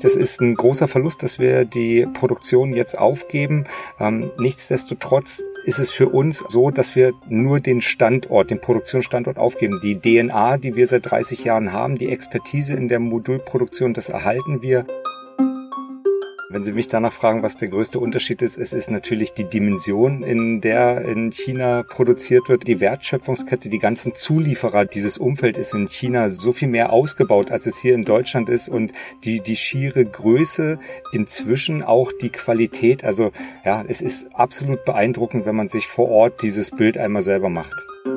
recht, es ist ein großer Verlust, dass wir die Produktion jetzt aufgeben. Nichtsdestotrotz ist es für uns so, dass wir nur den Produktionsstandort aufgeben. Die DNA, die wir seit 30 Jahren haben, die Expertise in der Modulproduktion, das erhalten wir. Wenn Sie mich danach fragen, was der größte Unterschied ist, es ist natürlich die Dimension, in der in China produziert wird. Die Wertschöpfungskette, die ganzen Zulieferer, dieses Umfeld ist in China so viel mehr ausgebaut, als es hier in Deutschland ist. Und die schiere Größe, inzwischen auch die Qualität. Also ja, es ist absolut beeindruckend, wenn man sich vor Ort dieses Bild einmal selber macht.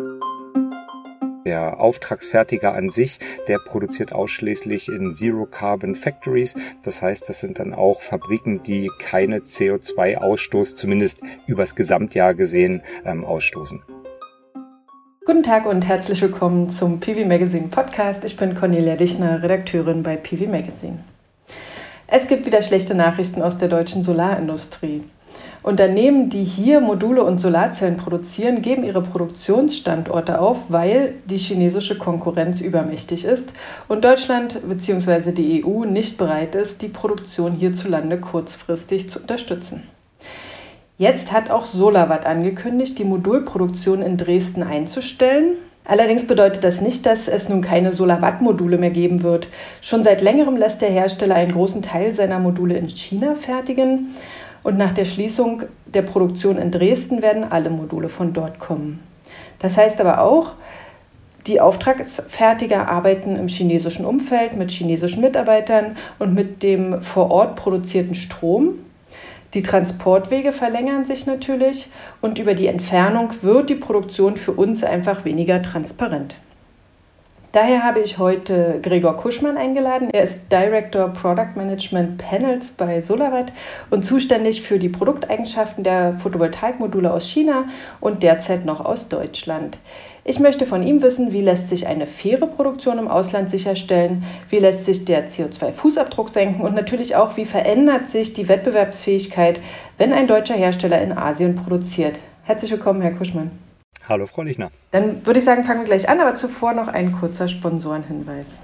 Der Auftragsfertiger an sich, der produziert ausschließlich in Zero-Carbon-Factories. Das heißt, das sind dann auch Fabriken, die keine CO2-Ausstoß, zumindest übers Gesamtjahr gesehen, ausstoßen. Guten Tag und herzlich willkommen zum PV Magazine Podcast. Ich bin Cornelia Dichner, Redakteurin bei PV Magazine. Es gibt wieder schlechte Nachrichten aus der deutschen Solarindustrie. Unternehmen, die hier Module und Solarzellen produzieren, geben ihre Produktionsstandorte auf, weil die chinesische Konkurrenz übermächtig ist und Deutschland bzw. die EU nicht bereit ist, die Produktion hierzulande kurzfristig zu unterstützen. Jetzt hat auch SolarWatt angekündigt, die Modulproduktion in Dresden einzustellen. Allerdings bedeutet das nicht, dass es nun keine SolarWatt-Module mehr geben wird. Schon seit längerem lässt der Hersteller einen großen Teil seiner Module in China fertigen. Und nach der Schließung der Produktion in Dresden werden alle Module von dort kommen. Das heißt aber auch, die Auftragsfertiger arbeiten im chinesischen Umfeld mit chinesischen Mitarbeitern und mit dem vor Ort produzierten Strom. Die Transportwege verlängern sich natürlich und über die Entfernung wird die Produktion für uns einfach weniger transparent. Daher habe ich heute Gregor Kuschmann eingeladen. Er ist Director Product Management Panels bei SolarWatt und zuständig für die Produkteigenschaften der Photovoltaikmodule aus China und derzeit noch aus Deutschland. Ich möchte von ihm wissen, wie lässt sich eine faire Produktion im Ausland sicherstellen, wie lässt sich der CO2-Fußabdruck senken und natürlich auch, wie verändert sich die Wettbewerbsfähigkeit, wenn ein deutscher Hersteller in Asien produziert. Herzlich willkommen, Herr Kuschmann. Hallo, Frau Lichner. Dann würde ich sagen, fangen wir gleich an, aber zuvor noch ein kurzer Sponsorenhinweis.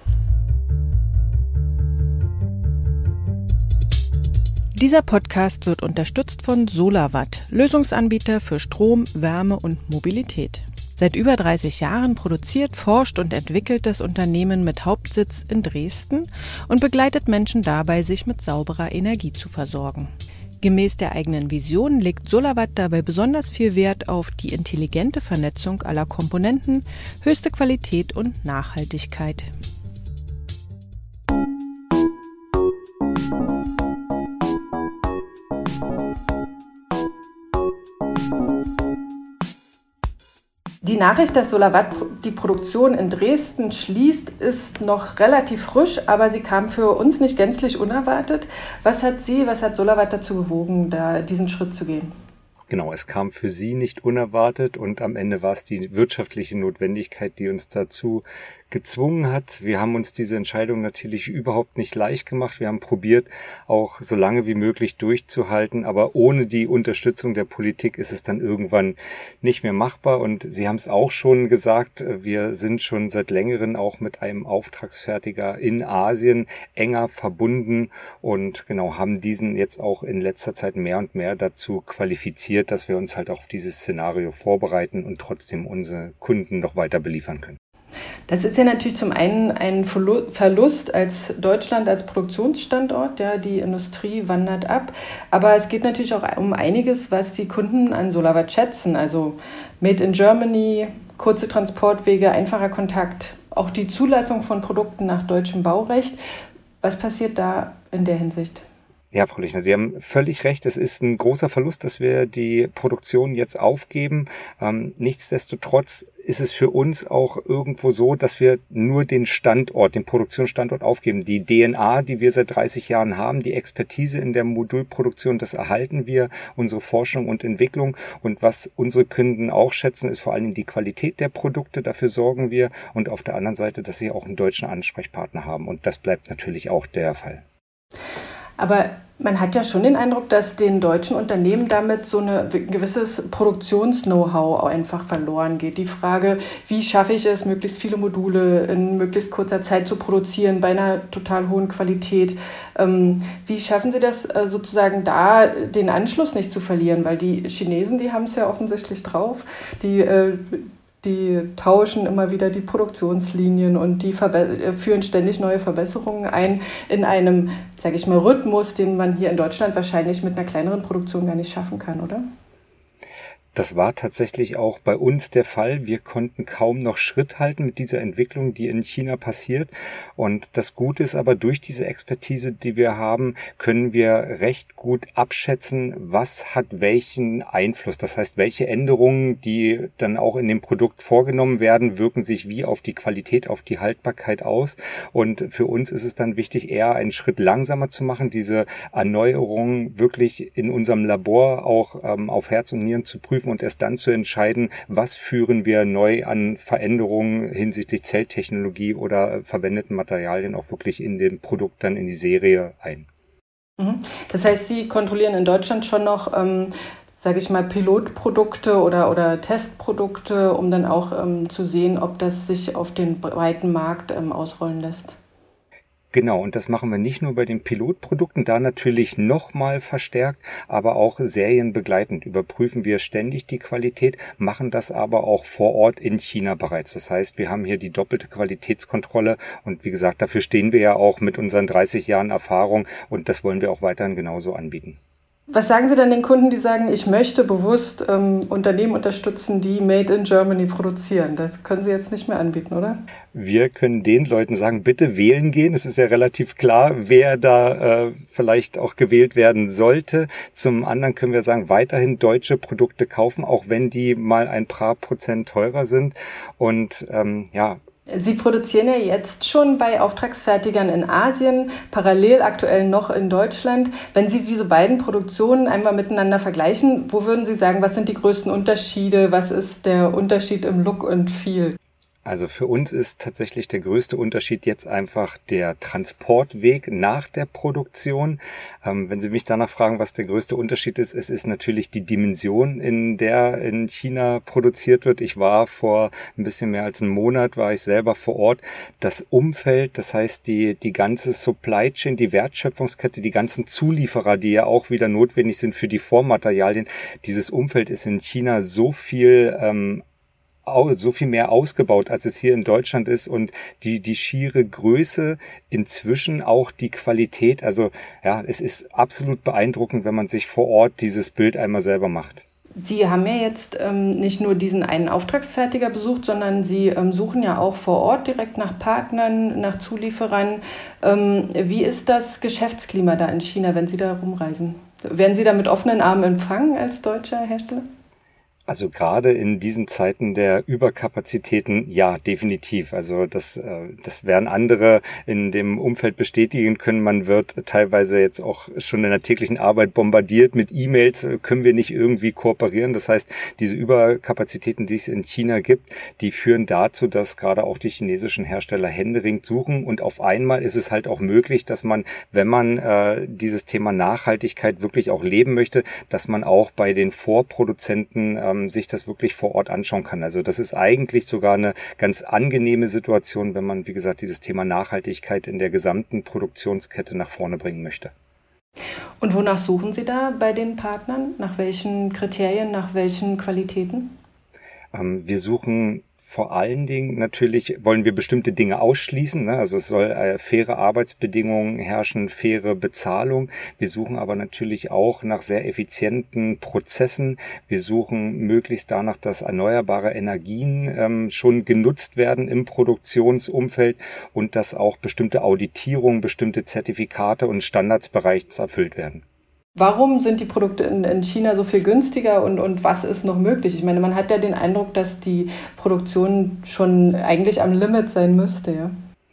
Dieser Podcast wird unterstützt von SolarWatt, Lösungsanbieter für Strom, Wärme und Mobilität. Seit über 30 Jahren produziert, forscht und entwickelt das Unternehmen mit Hauptsitz in Dresden und begleitet Menschen dabei, sich mit sauberer Energie zu versorgen. Gemäß der eigenen Vision legt SolarWatt dabei besonders viel Wert auf die intelligente Vernetzung aller Komponenten, höchste Qualität und Nachhaltigkeit. Die Nachricht, dass SolarWatt die Produktion in Dresden schließt, ist noch relativ frisch, aber sie kam für uns nicht gänzlich unerwartet. Was hat SolarWatt dazu bewogen, diesen Schritt zu gehen? Genau, es kam für Sie nicht unerwartet und am Ende war es die wirtschaftliche Notwendigkeit, die uns dazu gezwungen hat. Wir haben uns diese Entscheidung natürlich überhaupt nicht leicht gemacht. Wir haben probiert, auch so lange wie möglich durchzuhalten, aber ohne die Unterstützung der Politik ist es dann irgendwann nicht mehr machbar. Und Sie haben es auch schon gesagt, wir sind schon seit längerem auch mit einem Auftragsfertiger in Asien enger verbunden und genau haben diesen jetzt auch in letzter Zeit mehr und mehr dazu qualifiziert, dass wir uns halt auch auf dieses Szenario vorbereiten und trotzdem unsere Kunden noch weiter beliefern können. Das ist ja natürlich zum einen ein Verlust als Deutschland als Produktionsstandort, ja, die Industrie wandert ab, aber es geht natürlich auch um einiges, was die Kunden an SolarWatt schätzen, also Made in Germany, kurze Transportwege, einfacher Kontakt, auch die Zulassung von Produkten nach deutschem Baurecht. Was passiert da in der Hinsicht? Ja, Frau Lichner, Sie haben völlig recht. Es ist ein großer Verlust, dass wir die Produktion jetzt aufgeben. Nichtsdestotrotz ist es für uns auch irgendwo so, dass wir nur den Produktionsstandort aufgeben. Die DNA, die wir seit 30 Jahren haben, die Expertise in der Modulproduktion, das erhalten wir, unsere Forschung und Entwicklung. Und was unsere Kunden auch schätzen, ist vor allem die Qualität der Produkte. Dafür sorgen wir. Und auf der anderen Seite, dass sie auch einen deutschen Ansprechpartner haben. Und das bleibt natürlich auch der Fall. Aber man hat ja schon den Eindruck, dass den deutschen Unternehmen damit so ein gewisses Produktions-Know-how einfach verloren geht. Die Frage, wie schaffe ich es, möglichst viele Module in möglichst kurzer Zeit zu produzieren, bei einer total hohen Qualität. Wie schaffen Sie das sozusagen da, den Anschluss nicht zu verlieren? Weil die Chinesen, die haben es ja offensichtlich drauf. Die tauschen immer wieder die Produktionslinien und die führen ständig neue Verbesserungen ein in einem, sage ich mal, Rhythmus, den man hier in Deutschland wahrscheinlich mit einer kleineren Produktion gar nicht schaffen kann, oder? Das war tatsächlich auch bei uns der Fall. Wir konnten kaum noch Schritt halten mit dieser Entwicklung, die in China passiert. Und das Gute ist aber, durch diese Expertise, die wir haben, können wir recht gut abschätzen, was hat welchen Einfluss. Das heißt, welche Änderungen, die dann auch in dem Produkt vorgenommen werden, wirken sich wie auf die Qualität, auf die Haltbarkeit aus. Und für uns ist es dann wichtig, eher einen Schritt langsamer zu machen, diese Erneuerung wirklich in unserem Labor auch auf Herz und Nieren zu prüfen und erst dann zu entscheiden, was führen wir neu an Veränderungen hinsichtlich Zelltechnologie oder verwendeten Materialien auch wirklich in dem Produkt dann in die Serie ein. Das heißt, Sie kontrollieren in Deutschland schon noch, sage ich mal, Pilotprodukte oder Testprodukte, um dann auch zu sehen, ob das sich auf den breiten Markt ausrollen lässt. Genau, und das machen wir nicht nur bei den Pilotprodukten, da natürlich nochmal verstärkt, aber auch serienbegleitend überprüfen wir ständig die Qualität, machen das aber auch vor Ort in China bereits. Das heißt, wir haben hier die doppelte Qualitätskontrolle und wie gesagt, dafür stehen wir ja auch mit unseren 30 Jahren Erfahrung und das wollen wir auch weiterhin genauso anbieten. Was sagen Sie dann den Kunden, die sagen, ich möchte bewusst Unternehmen unterstützen, die Made in Germany produzieren? Das können Sie jetzt nicht mehr anbieten, oder? Wir können den Leuten sagen, bitte wählen gehen. Es ist ja relativ klar, wer da vielleicht auch gewählt werden sollte. Zum anderen können wir sagen, weiterhin deutsche Produkte kaufen, auch wenn die mal ein paar Prozent teurer sind. Und Sie produzieren ja jetzt schon bei Auftragsfertigern in Asien, parallel aktuell noch in Deutschland. Wenn Sie diese beiden Produktionen einmal miteinander vergleichen, wo würden Sie sagen, was sind die größten Unterschiede? Was ist der Unterschied im Look und Feel? Also für uns ist tatsächlich der größte Unterschied jetzt einfach der Transportweg nach der Produktion. Wenn Sie mich danach fragen, was der größte Unterschied ist, es ist natürlich die Dimension, in der in China produziert wird. Ich war vor ein bisschen mehr als einem Monat, war ich selber vor Ort. Das Umfeld, das heißt die ganze Supply Chain, die Wertschöpfungskette, die ganzen Zulieferer, die ja auch wieder notwendig sind für die Vormaterialien. Dieses Umfeld ist in China so viel mehr ausgebaut, als es hier in Deutschland ist und die schiere Größe, inzwischen auch die Qualität. Also ja, es ist absolut beeindruckend, wenn man sich vor Ort dieses Bild einmal selber macht. Sie haben ja jetzt nicht nur diesen einen Auftragsfertiger besucht, sondern Sie suchen ja auch vor Ort direkt nach Partnern, nach Zulieferern. Wie ist das Geschäftsklima da in China, wenn Sie da rumreisen? Werden Sie da mit offenen Armen empfangen als deutscher Hersteller? Also gerade in diesen Zeiten der Überkapazitäten, ja, definitiv. Also das werden andere in dem Umfeld bestätigen können. Man wird teilweise jetzt auch schon in der täglichen Arbeit bombardiert mit E-Mails. Können wir nicht irgendwie kooperieren? Das heißt, diese Überkapazitäten, die es in China gibt, die führen dazu, dass gerade auch die chinesischen Hersteller händeringend suchen. Und auf einmal ist es halt auch möglich, dass man, wenn man dieses Thema Nachhaltigkeit wirklich auch leben möchte, dass man auch bei den Vorproduzenten sich das wirklich vor Ort anschauen kann. Also das ist eigentlich sogar eine ganz angenehme Situation, wenn man, wie gesagt, dieses Thema Nachhaltigkeit in der gesamten Produktionskette nach vorne bringen möchte. Und wonach suchen Sie da bei den Partnern? Nach welchen Kriterien, nach welchen Qualitäten? Wir suchen vor allen Dingen natürlich, wollen wir bestimmte Dinge ausschließen. Ne? Also es soll faire Arbeitsbedingungen herrschen, faire Bezahlung. Wir suchen aber natürlich auch nach sehr effizienten Prozessen. Wir suchen möglichst danach, dass erneuerbare Energien schon genutzt werden im Produktionsumfeld und dass auch bestimmte Auditierungen, bestimmte Zertifikate und Standards bereits erfüllt werden. Warum sind die Produkte in China so viel günstiger und was ist noch möglich? Ich meine, man hat ja den Eindruck, dass die Produktion schon eigentlich am Limit sein müsste, ja.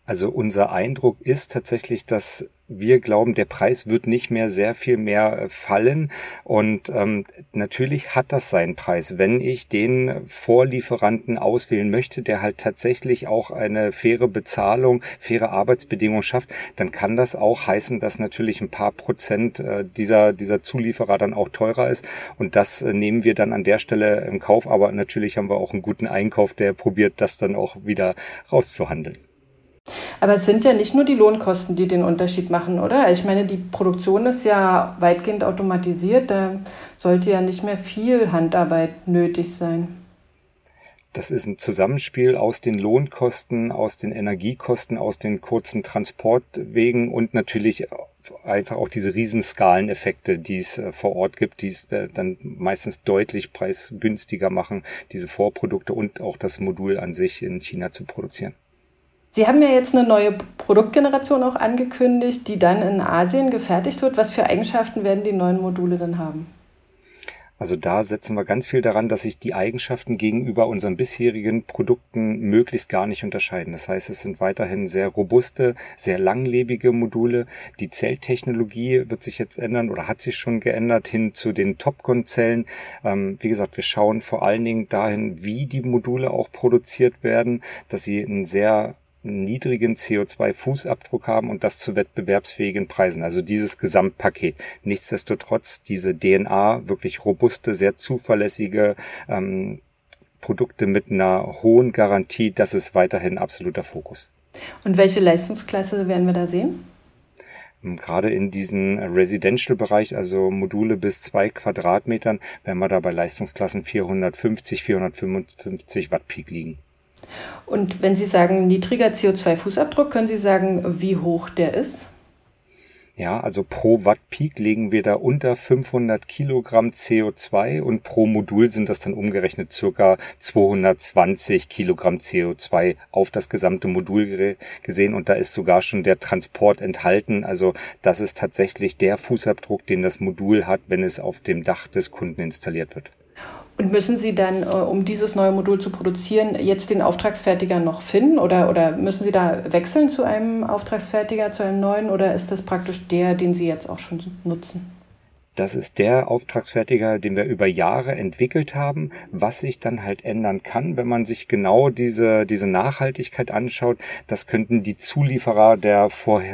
Also unser Eindruck ist tatsächlich, dass wir glauben, der Preis wird nicht mehr sehr viel mehr fallen. Und natürlich hat das seinen Preis. Wenn ich den Vorlieferanten auswählen möchte, der halt tatsächlich auch eine faire Bezahlung, faire Arbeitsbedingungen schafft, dann kann das auch heißen, dass natürlich ein paar Prozent dieser Zulieferer dann auch teurer ist. Und das nehmen wir dann an der Stelle im Kauf. Aber natürlich haben wir auch einen guten Einkauf, der probiert, das dann auch wieder rauszuhandeln. Aber es sind ja nicht nur die Lohnkosten, die den Unterschied machen, oder? Ich meine, die Produktion ist ja weitgehend automatisiert, da sollte ja nicht mehr viel Handarbeit nötig sein. Das ist ein Zusammenspiel aus den Lohnkosten, aus den Energiekosten, aus den kurzen Transportwegen und natürlich einfach auch diese Riesenskaleneffekte, die es vor Ort gibt, die es dann meistens deutlich preisgünstiger machen, diese Vorprodukte und auch das Modul an sich in China zu produzieren. Sie haben ja jetzt eine neue Produktgeneration auch angekündigt, die dann in Asien gefertigt wird. Was für Eigenschaften werden die neuen Module dann haben? Also da setzen wir ganz viel daran, dass sich die Eigenschaften gegenüber unseren bisherigen Produkten möglichst gar nicht unterscheiden. Das heißt, es sind weiterhin sehr robuste, sehr langlebige Module. Die Zelltechnologie wird sich jetzt ändern oder hat sich schon geändert hin zu den Topcon-Zellen. Wie gesagt, wir schauen vor allen Dingen dahin, wie die Module auch produziert werden, dass sie einen sehr niedrigen CO2-Fußabdruck haben und das zu wettbewerbsfähigen Preisen. Also dieses Gesamtpaket. Nichtsdestotrotz diese DNA, wirklich robuste, sehr zuverlässige Produkte mit einer hohen Garantie, das ist weiterhin absoluter Fokus. Und welche Leistungsklasse werden wir da sehen? Gerade in diesem Residential-Bereich, also Module bis 2 Quadratmetern, werden wir da bei Leistungsklassen 450, 455 Watt Peak liegen. Und wenn Sie sagen niedriger CO2-Fußabdruck, können Sie sagen, wie hoch der ist? Ja, also pro Watt Peak legen wir da unter 500 Kilogramm CO2 und pro Modul sind das dann umgerechnet circa 220 Kilogramm CO2 auf das gesamte Modul gesehen und da ist sogar schon der Transport enthalten. Also das ist tatsächlich der Fußabdruck, den das Modul hat, wenn es auf dem Dach des Kunden installiert wird. Und müssen Sie dann, um dieses neue Modul zu produzieren, jetzt den Auftragsfertiger noch finden oder müssen Sie da wechseln zu einem Auftragsfertiger, zu einem neuen oder ist das praktisch der, den Sie jetzt auch schon nutzen? Das ist der Auftragsfertiger, den wir über Jahre entwickelt haben. Was sich dann halt ändern kann, wenn man sich genau diese Nachhaltigkeit anschaut, das könnten die Zulieferer der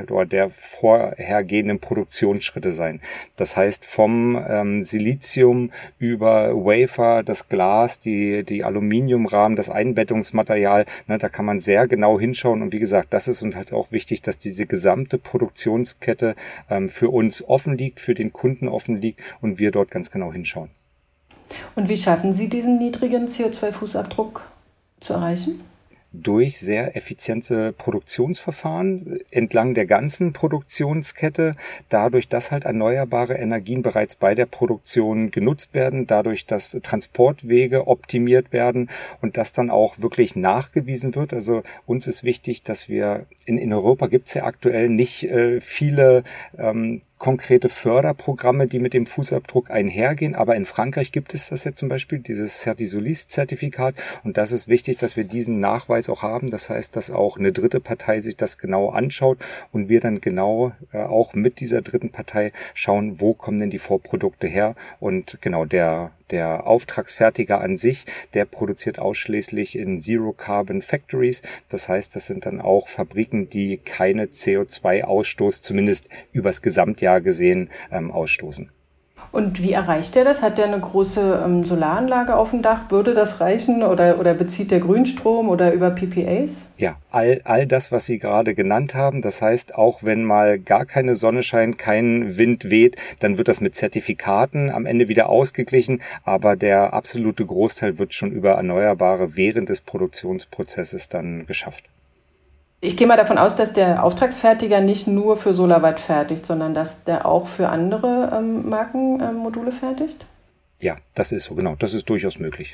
vorhergehenden Produktionsschritte sein. Das heißt vom Silizium über Wafer, das Glas, die Aluminiumrahmen, das Einbettungsmaterial, da kann man sehr genau hinschauen. Und wie gesagt, das ist uns halt auch wichtig, dass diese gesamte Produktionskette für uns offen liegt, für den Kunden offen liegt und wir dort ganz genau hinschauen. Und wie schaffen Sie diesen niedrigen CO2-Fußabdruck zu erreichen? Durch sehr effiziente Produktionsverfahren entlang der ganzen Produktionskette, dadurch, dass halt erneuerbare Energien bereits bei der Produktion genutzt werden, dadurch, dass Transportwege optimiert werden und das dann auch wirklich nachgewiesen wird. Also uns ist wichtig, dass wir in Europa gibt es ja aktuell nicht viele konkrete Förderprogramme, die mit dem Fußabdruck einhergehen. Aber in Frankreich gibt es das ja zum Beispiel, dieses Certisolis-Zertifikat. Und das ist wichtig, dass wir diesen Nachweis auch haben. Das heißt, dass auch eine dritte Partei sich das genau anschaut und wir dann genau auch mit dieser dritten Partei schauen, wo kommen denn die Vorprodukte her. Und genau der Auftragsfertiger an sich, der produziert ausschließlich in Zero-Carbon Factories. Das heißt, das sind dann auch Fabriken, die keine CO2-Ausstoß, zumindest übers Gesamtjahr gesehen, ausstoßen. Und wie erreicht er das? Hat der eine große Solaranlage auf dem Dach? Würde das reichen oder bezieht der Grünstrom oder über PPAs? Ja, all das, was Sie gerade genannt haben. Das heißt, auch wenn mal gar keine Sonne scheint, kein Wind weht, dann wird das mit Zertifikaten am Ende wieder ausgeglichen. Aber der absolute Großteil wird schon über Erneuerbare während des Produktionsprozesses dann geschafft. Ich gehe mal davon aus, dass der Auftragsfertiger nicht nur für SolarWatt fertigt, sondern dass der auch für andere Marken Module fertigt? Ja, das ist so, genau. Das ist durchaus möglich.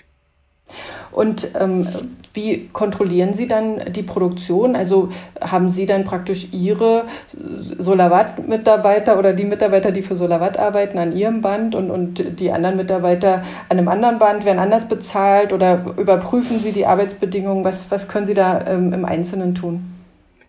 Und wie kontrollieren Sie dann die Produktion? Also haben Sie dann praktisch Ihre SolarWatt-Mitarbeiter oder die Mitarbeiter, die für SolarWatt arbeiten, an Ihrem Band und die anderen Mitarbeiter an einem anderen Band werden anders bezahlt oder überprüfen Sie die Arbeitsbedingungen? Was können Sie da im Einzelnen tun?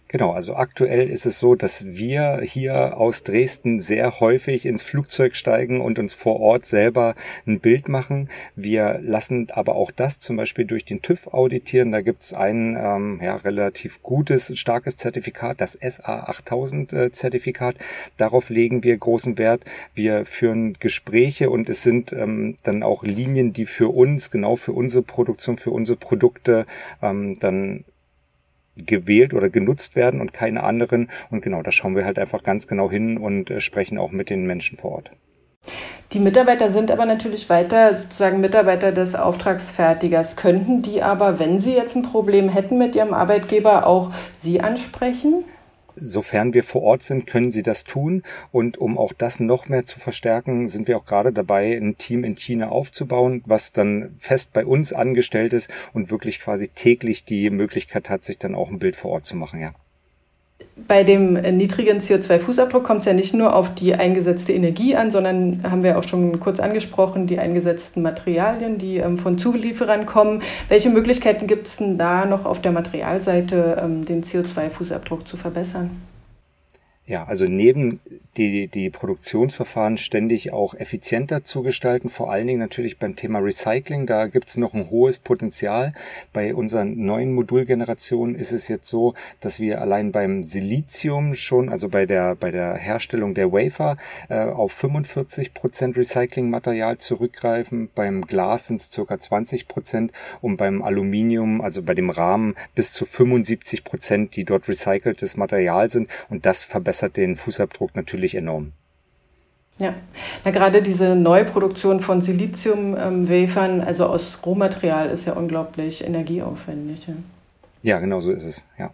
Genau, also aktuell ist es so, dass wir hier aus Dresden sehr häufig ins Flugzeug steigen und uns vor Ort selber ein Bild machen. Wir lassen aber auch das zum Beispiel durch den TÜV auditieren. Da gibt es ein relativ gutes, starkes Zertifikat, das SA 8000 Zertifikat. Darauf legen wir großen Wert. Wir führen Gespräche und es sind dann auch Linien, die für uns, genau für unsere Produktion, für unsere Produkte dann gewählt oder genutzt werden und keine anderen. Und genau, da schauen wir halt einfach ganz genau hin und sprechen auch mit den Menschen vor Ort. Die Mitarbeiter sind aber natürlich weiter sozusagen Mitarbeiter des Auftragsfertigers. Könnten die aber, wenn sie jetzt ein Problem hätten mit ihrem Arbeitgeber, auch Sie ansprechen? Sofern wir vor Ort sind, können sie das tun. Und um auch das noch mehr zu verstärken, sind wir auch gerade dabei, ein Team in China aufzubauen, was dann fest bei uns angestellt ist und wirklich quasi täglich die Möglichkeit hat, sich dann auch ein Bild vor Ort zu machen, ja. Bei dem niedrigen CO2-Fußabdruck kommt es ja nicht nur auf die eingesetzte Energie an, sondern, haben wir auch schon kurz angesprochen, die eingesetzten Materialien, die von Zulieferern kommen. Welche Möglichkeiten gibt es denn da noch auf der Materialseite, den CO2-Fußabdruck zu verbessern? Ja, also neben die Produktionsverfahren ständig auch effizienter zu gestalten, vor allen Dingen natürlich beim Thema Recycling, da gibt es noch ein hohes Potenzial. Bei unseren neuen Modulgenerationen ist es jetzt so, dass wir allein beim Silizium schon, also bei der Herstellung der Wafer, auf 45% Recyclingmaterial zurückgreifen. Beim Glas sind es ca. 20% und beim Aluminium, also bei dem Rahmen, bis zu 75%, die dort recyceltes Material sind, und das verbessert den Fußabdruck natürlich enorm. Ja, gerade diese Neuproduktion von Silizium-Wafern, also aus Rohmaterial, ist ja unglaublich energieaufwendig. Ja, genau so ist es, ja.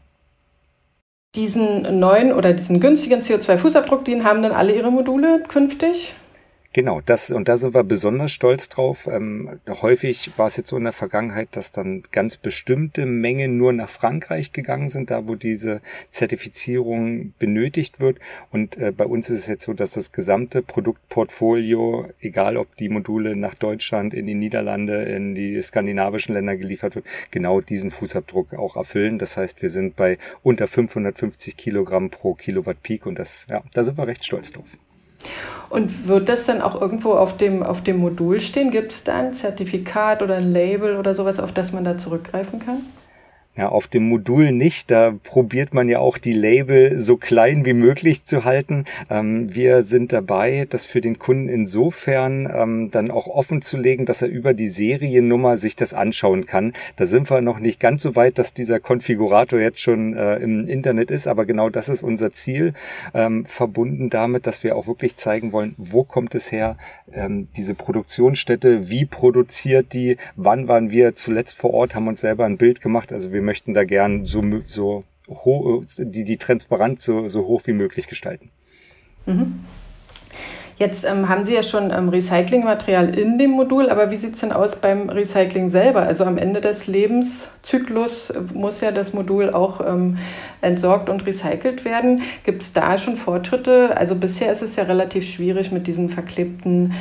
Diesen neuen oder diesen günstigen CO2-Fußabdruck, den haben dann alle ihre Module künftig? Genau, da sind wir besonders stolz drauf. Häufig war es jetzt so in der Vergangenheit, dass dann ganz bestimmte Mengen nur nach Frankreich gegangen sind, da wo diese Zertifizierung benötigt wird. Und bei uns ist es jetzt so, dass das gesamte Produktportfolio, egal ob die Module nach Deutschland, in die Niederlande, in die skandinavischen Länder geliefert wird, genau diesen Fußabdruck auch erfüllen. Das heißt, wir sind bei unter 550 Kilogramm pro Kilowatt Peak und da sind wir recht stolz drauf. Und wird das dann auch irgendwo auf dem Modul stehen? Gibt es da ein Zertifikat oder ein Label oder sowas, auf das man da zurückgreifen kann? Ja, auf dem Modul nicht. Da probiert man ja auch die Label so klein wie möglich zu halten. Wir sind dabei, das für den Kunden insofern dann auch offen zu legen, dass er über die Seriennummer sich das anschauen kann. Da sind wir noch nicht ganz so weit, dass dieser Konfigurator jetzt schon im Internet ist, aber genau das ist unser Ziel, verbunden damit, dass wir auch wirklich zeigen wollen, wo kommt es her, diese Produktionsstätte, wie produziert die, wann waren wir zuletzt vor Ort, haben uns selber ein Bild gemacht. Also wir möchten da gern so hoch, die Transparenz so hoch wie möglich gestalten. Mhm. Jetzt haben Sie ja schon Recyclingmaterial in dem Modul, aber wie sieht es denn aus beim Recycling selber? Also am Ende des Lebenszyklus muss ja das Modul auch entsorgt und recycelt werden. Gibt es da schon Fortschritte? Also bisher ist es ja relativ schwierig mit diesen verklebten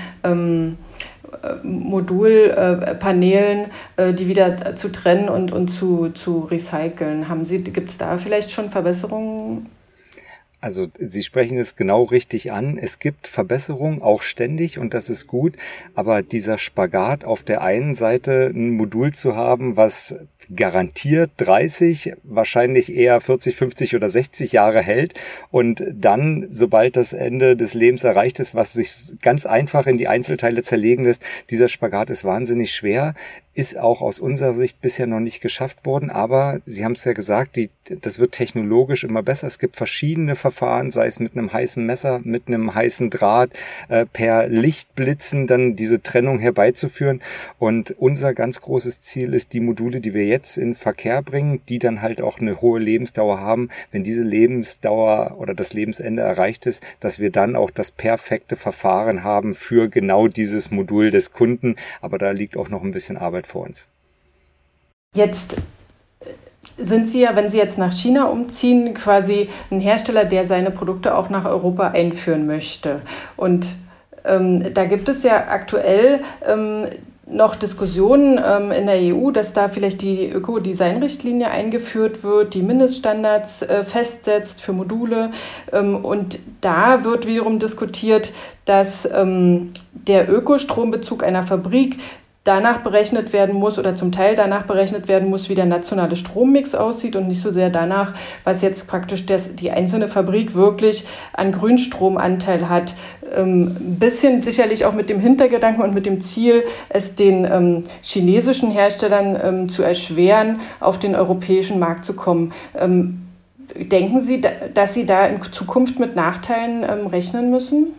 Modulpanelen, die wieder zu trennen und zu recyceln. Gibt es da vielleicht schon Verbesserungen? Also Sie sprechen es genau richtig an. Es gibt Verbesserungen auch ständig und das ist gut. Aber dieser Spagat, auf der einen Seite ein Modul zu haben, was garantiert 30, wahrscheinlich eher 40, 50 oder 60 Jahre hält und dann, sobald das Ende des Lebens erreicht ist, was sich ganz einfach in die Einzelteile zerlegen lässt, dieser Spagat ist wahnsinnig schwer, ist auch aus unserer Sicht bisher noch nicht geschafft worden, aber Sie haben es ja gesagt, das wird technologisch immer besser. Es gibt verschiedene Verfahren, sei es mit einem heißen Messer, mit einem heißen Draht, per Lichtblitzen dann diese Trennung herbeizuführen. Und unser ganz großes Ziel ist, die Module, die wir jetzt in Verkehr bringen, die dann halt auch eine hohe Lebensdauer haben, wenn diese Lebensdauer oder das Lebensende erreicht ist, dass wir dann auch das perfekte Verfahren haben für genau dieses Modul des Kunden. Aber da liegt auch noch ein bisschen Arbeit vor uns. Jetzt sind Sie ja, wenn Sie jetzt nach China umziehen, quasi ein Hersteller, der seine Produkte auch nach Europa einführen möchte. Und da gibt es ja aktuell noch Diskussionen in der EU, dass da vielleicht die Ökodesign-Richtlinie eingeführt wird, die Mindeststandards festsetzt für Module. Und da wird wiederum diskutiert, dass der Ökostrombezug einer Fabrik danach berechnet werden muss oder zum Teil danach berechnet werden muss, wie der nationale Strommix aussieht und nicht so sehr danach, was jetzt praktisch die einzelne Fabrik wirklich an Grünstromanteil hat. Ein bisschen sicherlich auch mit dem Hintergedanken und mit dem Ziel, es den chinesischen Herstellern zu erschweren, auf den europäischen Markt zu kommen. Denken Sie, dass Sie da in Zukunft mit Nachteilen rechnen müssen?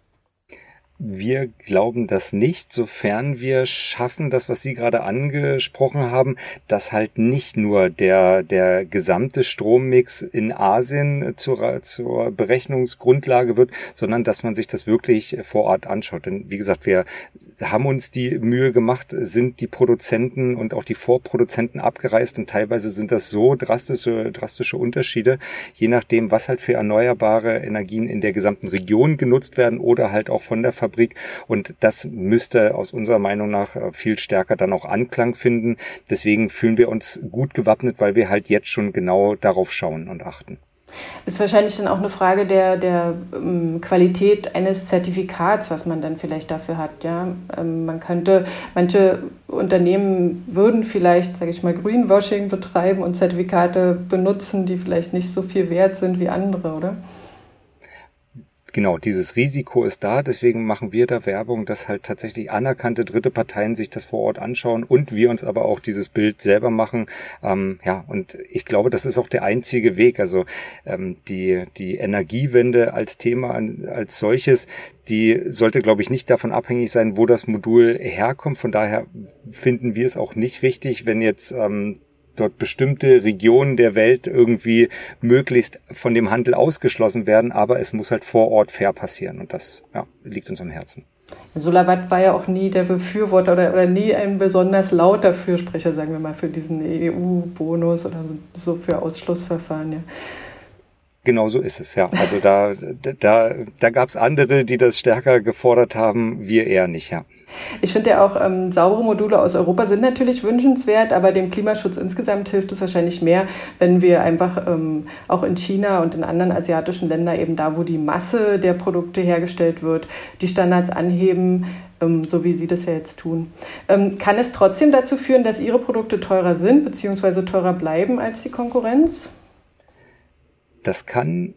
Wir glauben das nicht, sofern wir schaffen, das, was Sie gerade angesprochen haben, dass halt nicht nur der gesamte Strommix in Asien zur Berechnungsgrundlage wird, sondern dass man sich das wirklich vor Ort anschaut. Denn wie gesagt, wir haben uns die Mühe gemacht, sind die Produzenten und auch die Vorproduzenten abgereist und teilweise sind das so drastische Unterschiede, je nachdem, was halt für erneuerbare Energien in der gesamten Region genutzt werden oder halt auch von der Fabrik. Und das müsste aus unserer Meinung nach viel stärker dann auch Anklang finden. Deswegen fühlen wir uns gut gewappnet, weil wir halt jetzt schon genau darauf schauen und achten. Ist wahrscheinlich dann auch eine Frage der Qualität eines Zertifikats, was man dann vielleicht dafür hat. Ja? Manche Unternehmen würden vielleicht, sage ich mal, Greenwashing betreiben und Zertifikate benutzen, die vielleicht nicht so viel wert sind wie andere, oder? Genau, dieses Risiko ist da, deswegen machen wir da Werbung, dass halt tatsächlich anerkannte dritte Parteien sich das vor Ort anschauen und wir uns aber auch dieses Bild selber machen. Und ich glaube, das ist auch der einzige Weg. Also die Energiewende als Thema, als solches, die sollte, glaube ich, nicht davon abhängig sein, wo das Modul herkommt. Von daher finden wir es auch nicht richtig, wenn jetzt dort bestimmte Regionen der Welt irgendwie möglichst von dem Handel ausgeschlossen werden, aber es muss halt vor Ort fair passieren und das liegt uns am Herzen. SolarWatt war ja auch nie der Befürworter oder nie ein besonders lauter Fürsprecher, sagen wir mal, für diesen EU-Bonus oder so für Ausschlussverfahren. Ja. Genau so ist es, ja. Also da gab es andere, die das stärker gefordert haben, wir eher nicht, ja. Ich finde ja auch, saubere Module aus Europa sind natürlich wünschenswert, aber dem Klimaschutz insgesamt hilft es wahrscheinlich mehr, wenn wir einfach auch in China und in anderen asiatischen Ländern eben da, wo die Masse der Produkte hergestellt wird, die Standards anheben, so wie Sie das ja jetzt tun. Kann es trotzdem dazu führen, dass Ihre Produkte teurer sind bzw. teurer bleiben als die Konkurrenz? Das kann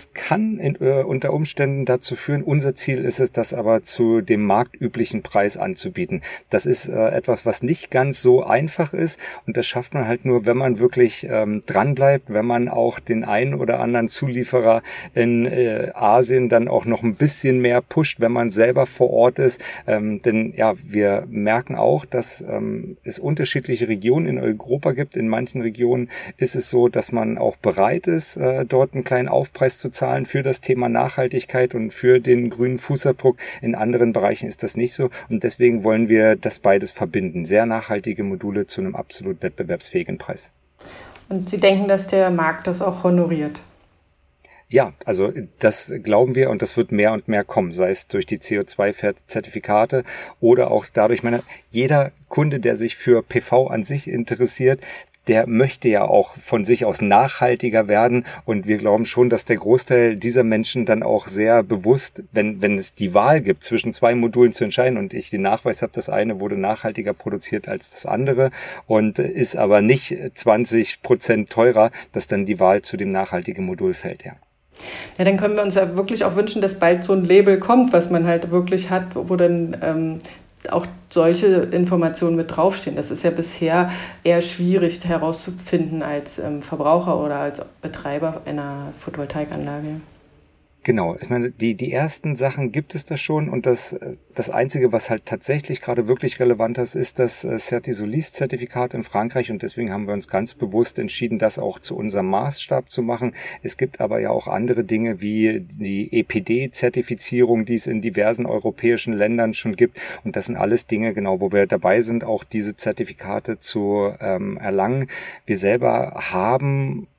unter Umständen dazu führen. Unser Ziel ist es, das aber zu dem marktüblichen Preis anzubieten. Das ist etwas, was nicht ganz so einfach ist und das schafft man halt nur, wenn man wirklich dran bleibt, wenn man auch den einen oder anderen Zulieferer in Asien dann auch noch ein bisschen mehr pusht, wenn man selber vor Ort ist. Denn ja, wir merken auch, dass es unterschiedliche Regionen in Europa gibt. In manchen Regionen ist es so, dass man auch bereit ist, dort einen kleinen Aufpreis zu zahlen für das Thema Nachhaltigkeit und für den grünen Fußabdruck. In anderen Bereichen ist das nicht so und deswegen wollen wir das beides verbinden. Sehr nachhaltige Module zu einem absolut wettbewerbsfähigen Preis. Und Sie denken, dass der Markt das auch honoriert? Ja, also das glauben wir und das wird mehr und mehr kommen, sei es durch die CO2-Zertifikate oder auch dadurch, jeder Kunde, der sich für PV an sich interessiert, der möchte ja auch von sich aus nachhaltiger werden und wir glauben schon, dass der Großteil dieser Menschen dann auch sehr bewusst, wenn es die Wahl gibt, zwischen zwei Modulen zu entscheiden und ich den Nachweis habe, das eine wurde nachhaltiger produziert als das andere und ist aber nicht 20% teurer, dass dann die Wahl zu dem nachhaltigen Modul fällt, ja. Ja, dann können wir uns ja wirklich auch wünschen, dass bald so ein Label kommt, was man halt wirklich hat, wo dann auch solche Informationen mit draufstehen. Das ist ja bisher eher schwierig herauszufinden als Verbraucher oder als Betreiber einer Photovoltaikanlage. Genau, ich meine, die ersten Sachen gibt es da schon und das Einzige, was halt tatsächlich gerade wirklich relevant ist das Certisolis-Zertifikat in Frankreich und deswegen haben wir uns ganz bewusst entschieden, das auch zu unserem Maßstab zu machen. Es gibt aber ja auch andere Dinge wie die EPD-Zertifizierung, die es in diversen europäischen Ländern schon gibt und das sind alles Dinge, genau, wo wir dabei sind, auch diese Zertifikate zu erlangen. Wir selber haben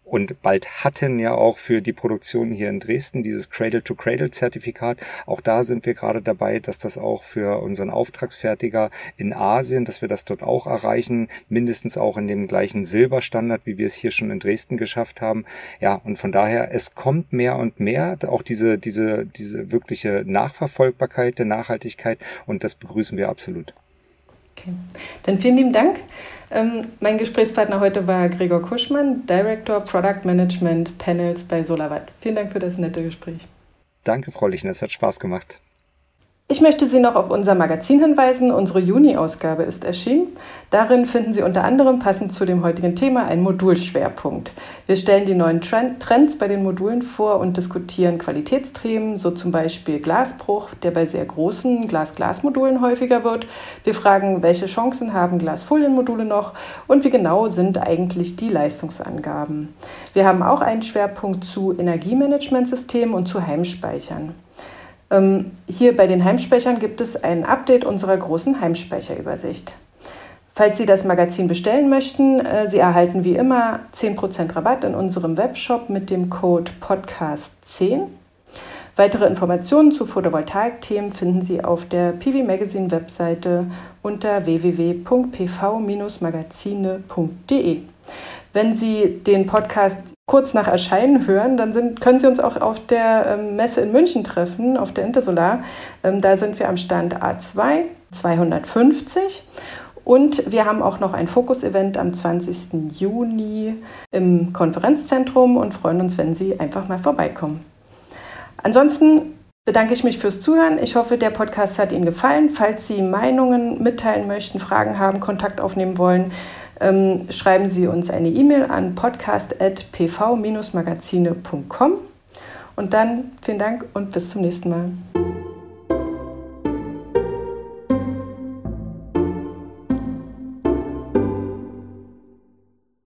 und bald hatten ja auch für die Produktion hier in Dresden dieses Cradle-to-Cradle-Zertifikat. Auch da sind wir gerade dabei, dass das auch für unseren Auftragsfertiger in Asien, dass wir das dort auch erreichen, mindestens auch in dem gleichen Silberstandard, wie wir es hier schon in Dresden geschafft haben. Ja, und von daher, es kommt mehr und mehr, auch diese wirkliche Nachverfolgbarkeit der Nachhaltigkeit, und das begrüßen wir absolut. Okay. Dann vielen lieben Dank. Mein Gesprächspartner heute war Gregor Kuschmann, Director Product Management Panels bei SolarWatt. Vielen Dank für das nette Gespräch. Danke, Frau Lichner, es hat Spaß gemacht. Ich möchte Sie noch auf unser Magazin hinweisen. Unsere Juni-Ausgabe ist erschienen. Darin finden Sie unter anderem passend zu dem heutigen Thema einen Modulschwerpunkt. Wir stellen die neuen Trends bei den Modulen vor und diskutieren Qualitätsthemen, so zum Beispiel Glasbruch, der bei sehr großen Glas-Glas-Modulen häufiger wird. Wir fragen, welche Chancen haben Glasfolienmodule noch und wie genau sind eigentlich die Leistungsangaben. Wir haben auch einen Schwerpunkt zu Energiemanagementsystemen und zu Heimspeichern. Hier bei den Heimspeichern gibt es ein Update unserer großen Heimspeicherübersicht. Falls Sie das Magazin bestellen möchten, Sie erhalten wie immer 10% Rabatt in unserem Webshop mit dem Code PODCAST10. Weitere Informationen zu Photovoltaik-Themen finden Sie auf der PV Magazine Webseite unter www.pv-magazine.de. Wenn Sie den Podcast kurz nach Erscheinen hören, dann können Sie uns auch auf der Messe in München treffen, auf der Intersolar. Da sind wir am Stand A2 250. Und wir haben auch noch ein Fokus-Event am 20. Juni im Konferenzzentrum und freuen uns, wenn Sie einfach mal vorbeikommen. Ansonsten bedanke ich mich fürs Zuhören. Ich hoffe, der Podcast hat Ihnen gefallen. Falls Sie Meinungen mitteilen möchten, Fragen haben, Kontakt aufnehmen wollen, schreiben Sie uns eine E-Mail an podcast@pv-magazine.com. Und dann vielen Dank und bis zum nächsten Mal.